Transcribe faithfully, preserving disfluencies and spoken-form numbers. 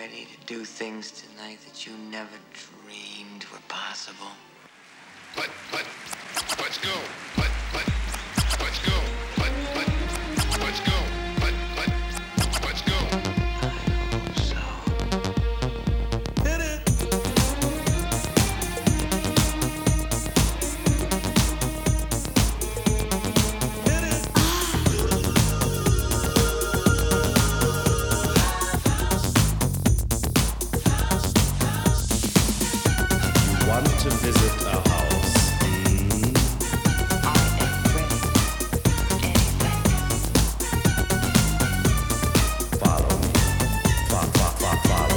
ready to do things tonight that you never dreamed were possible? Let, let, let's go. Let, let, let's go. Let, let, let's go. Let, let, let's go. I hope so. Hit it. Hit it. Want to visit a house? Hmm? I am ready. Anything. Follow me. Fo- fo- fo- follow